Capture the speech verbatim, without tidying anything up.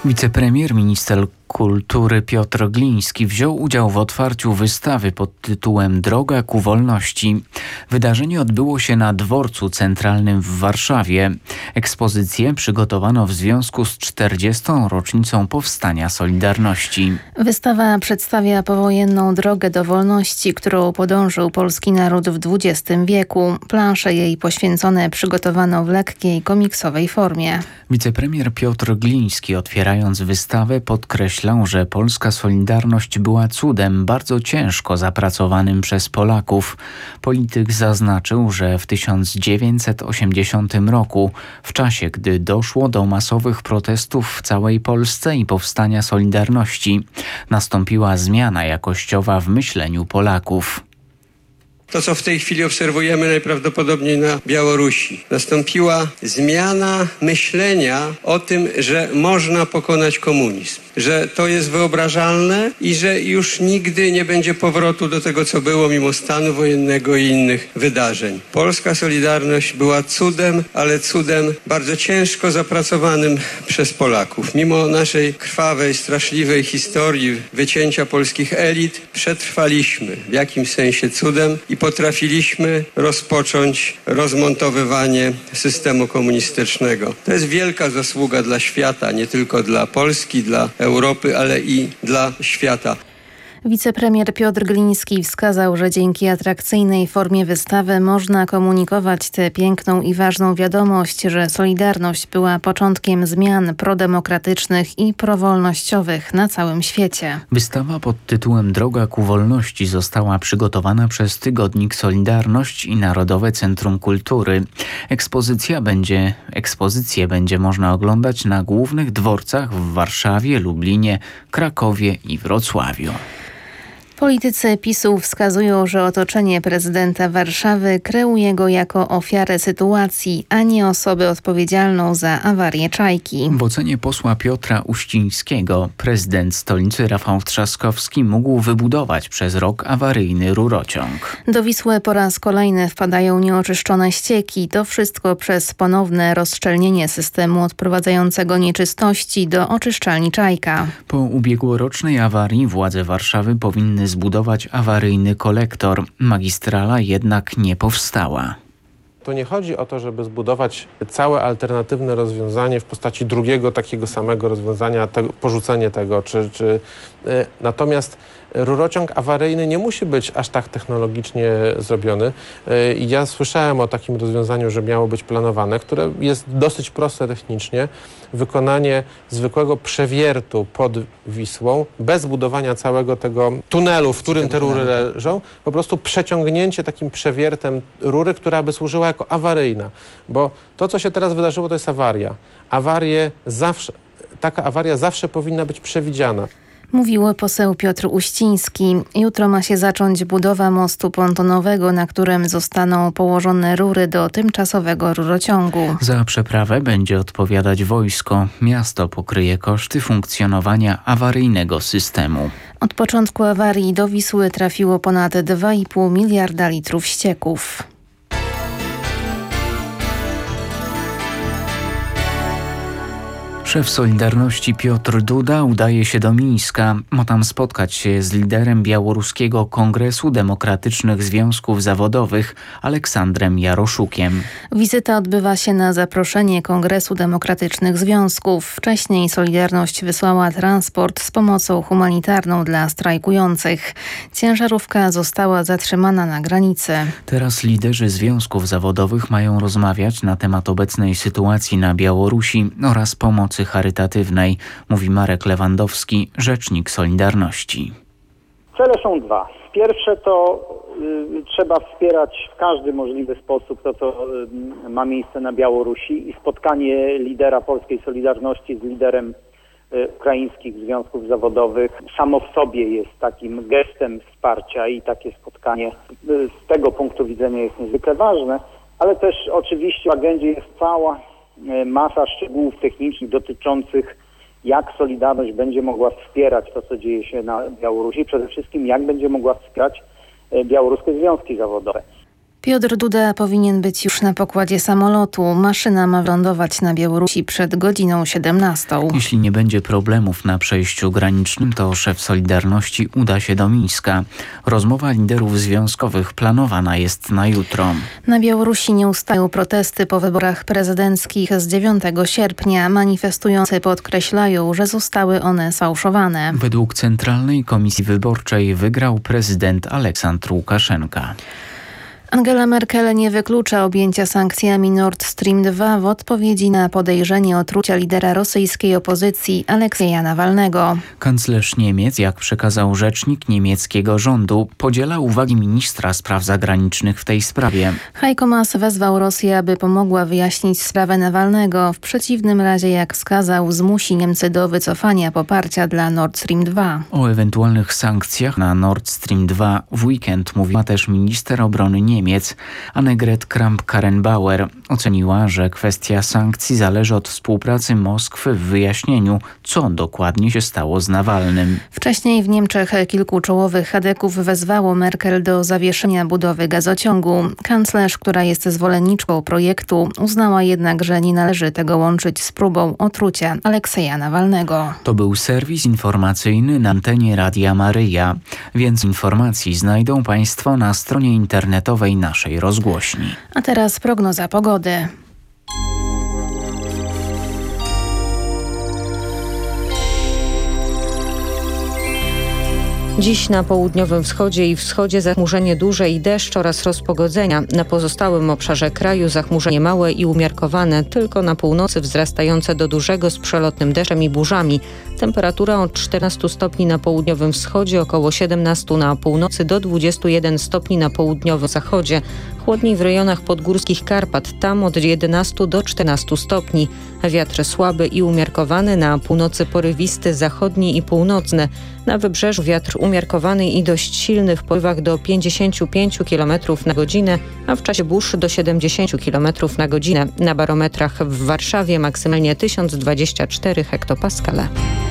Wicepremier, minister kultury Piotr Gliński wziął udział w otwarciu wystawy pod tytułem Droga ku wolności. Wydarzenie odbyło się na Dworcu Centralnym w Warszawie. Ekspozycję przygotowano w związku z czterdziestą rocznicą powstania Solidarności. Wystawa przedstawia powojenną drogę do wolności, którą podążył polski naród w dwudziestym wieku. Plansze jej poświęcone przygotowano w lekkiej, komiksowej formie. Wicepremier Piotr Gliński, otwierając wystawę, podkreślał, że polska Solidarność była cudem bardzo ciężko zapracowanym przez Polaków. Polityk zaznaczył, że w tysiąc dziewięćset osiemdziesiątym roku, w czasie gdy doszło do masowych protestów w całej Polsce i powstania Solidarności, nastąpiła zmiana jakościowa w myśleniu Polaków. To, co w tej chwili obserwujemy najprawdopodobniej na Białorusi. Nastąpiła zmiana myślenia o tym, że można pokonać komunizm, że to jest wyobrażalne i że już nigdy nie będzie powrotu do tego, co było mimo stanu wojennego i innych wydarzeń. Polska Solidarność była cudem, ale cudem bardzo ciężko zapracowanym przez Polaków. Mimo naszej krwawej, straszliwej historii wycięcia polskich elit, przetrwaliśmy w jakimś sensie cudem i potrafiliśmy rozpocząć rozmontowywanie systemu komunistycznego. To jest wielka zasługa dla świata, nie tylko dla Polski, dla Europy, ale i dla świata. Wicepremier Piotr Gliński wskazał, że dzięki atrakcyjnej formie wystawy można komunikować tę piękną i ważną wiadomość, że Solidarność była początkiem zmian prodemokratycznych i prowolnościowych na całym świecie. Wystawa pod tytułem Droga ku wolności została przygotowana przez tygodnik Solidarność i Narodowe Centrum Kultury. Ekspozycja będzie, ekspozycję będzie można oglądać na głównych dworcach w Warszawie, Lublinie, Krakowie i Wrocławiu. Politycy PiSu wskazują, że otoczenie prezydenta Warszawy kreuje go jako ofiarę sytuacji, a nie osobę odpowiedzialną za awarię Czajki. W ocenie posła Piotra Uścińskiego prezydent stolicy Rafał Trzaskowski mógł wybudować przez rok awaryjny rurociąg. Do Wisły po raz kolejny wpadają nieoczyszczone ścieki. To wszystko przez ponowne rozszczelnienie systemu odprowadzającego nieczystości do oczyszczalni Czajka. Po ubiegłorocznej awarii władze Warszawy powinny zbudować awaryjny kolektor. Magistrala jednak nie powstała. To nie chodzi o to, żeby zbudować całe alternatywne rozwiązanie w postaci drugiego takiego samego rozwiązania, te, porzucenie tego, czy, czy y, natomiast rurociąg awaryjny nie musi być aż tak technologicznie zrobiony. Y, ja słyszałem o takim rozwiązaniu, że miało być planowane, które jest dosyć proste technicznie. Wykonanie zwykłego przewiertu pod Wisłą, bez budowania całego tego tunelu, w którym te rury leżą, po prostu przeciągnięcie takim przewiertem rury, która by służyła jako awaryjna. Bo to, co się teraz wydarzyło, to jest awaria. Awarie zawsze, taka awaria zawsze powinna być przewidziana. Mówił poseł Piotr Uściński. Jutro ma się zacząć budowa mostu pontonowego, na którym zostaną położone rury do tymczasowego rurociągu. Za przeprawę będzie odpowiadać wojsko. Miasto pokryje koszty funkcjonowania awaryjnego systemu. Od początku awarii do Wisły trafiło ponad dwa i pół miliarda litrów ścieków. Szef Solidarności Piotr Duda udaje się do Mińska. Ma tam spotkać się z liderem Białoruskiego Kongresu Demokratycznych Związków Zawodowych Aleksandrem Jaroszukiem. Wizyta odbywa się na zaproszenie Kongresu Demokratycznych Związków. Wcześniej Solidarność wysłała transport z pomocą humanitarną dla strajkujących. Ciężarówka została zatrzymana na granicy. Teraz liderzy związków zawodowych mają rozmawiać na temat obecnej sytuacji na Białorusi oraz pomocy charytatywnej, mówi Marek Lewandowski, rzecznik Solidarności. Cele są dwa. Pierwsze to y, trzeba wspierać w każdy możliwy sposób to, co y, ma miejsce na Białorusi i spotkanie lidera polskiej Solidarności z liderem y, ukraińskich związków zawodowych samo w sobie jest takim gestem wsparcia i takie spotkanie y, z tego punktu widzenia jest niezwykle ważne, ale też oczywiście w agendzie jest cała masa szczegółów technicznych dotyczących, jak Solidarność będzie mogła wspierać to, co dzieje się na Białorusi. Przede wszystkim, jak będzie mogła wspierać białoruskie związki zawodowe. Piotr Duda powinien być już na pokładzie samolotu. Maszyna ma lądować na Białorusi przed godziną siedemnastą. Jeśli nie będzie problemów na przejściu granicznym, to szef Solidarności uda się do Mińska. Rozmowa liderów związkowych planowana jest na jutro. Na Białorusi nie ustają protesty po wyborach prezydenckich z dziewiątego sierpnia. Manifestujący podkreślają, że zostały one sfałszowane. Według Centralnej Komisji Wyborczej wygrał prezydent Aleksandr Łukaszenka. Angela Merkel nie wyklucza objęcia sankcjami Nord Stream dwa w odpowiedzi na podejrzenie otrucia lidera rosyjskiej opozycji Aleksieja Nawalnego. Kanclerz Niemiec, jak przekazał rzecznik niemieckiego rządu, podziela uwagi ministra spraw zagranicznych w tej sprawie. Heiko Maas wezwał Rosję, aby pomogła wyjaśnić sprawę Nawalnego. W przeciwnym razie, jak wskazał, zmusi Niemcy do wycofania poparcia dla Nord Stream dwa. O ewentualnych sankcjach na Nord Stream dwa w weekend mówiła też minister obrony Niemiec. Niemiec Annegret Kramp-Karrenbauer oceniła, że kwestia sankcji zależy od współpracy Moskwy w wyjaśnieniu, co dokładnie się stało z Nawalnym. Wcześniej w Niemczech kilku czołowych chadeków wezwało Merkel do zawieszenia budowy gazociągu. Kanclerz, która jest zwolenniczką projektu, uznała jednak, że nie należy tego łączyć z próbą otrucia Aleksieja Nawalnego. To był serwis informacyjny na antenie Radia Maryja. Więcej informacji znajdą Państwo na stronie internetowej naszej rozgłośni. A teraz prognoza pogody. Dziś na południowym wschodzie i wschodzie zachmurzenie duże i deszcz oraz rozpogodzenia. Na pozostałym obszarze kraju zachmurzenie małe i umiarkowane, tylko na północy wzrastające do dużego z przelotnym deszczem i burzami. Temperatura od czternastu stopni na południowym wschodzie, około siedemnastu na północy do dwudziestu jeden stopni na południowym zachodzie. Chłodniej w rejonach podgórskich Karpat, tam od jedenastu do czternastu stopni. Wiatr słaby i umiarkowany, na północy porywisty, zachodni i północny. Na wybrzeżu wiatr umiarkowany i dość silny w porywach do pięćdziesięciu pięciu kilometrów na godzinę, a w czasie burz do siedemdziesięciu kilometrów na godzinę. Na barometrach w Warszawie maksymalnie tysiąc dwadzieścia cztery hektopaskale.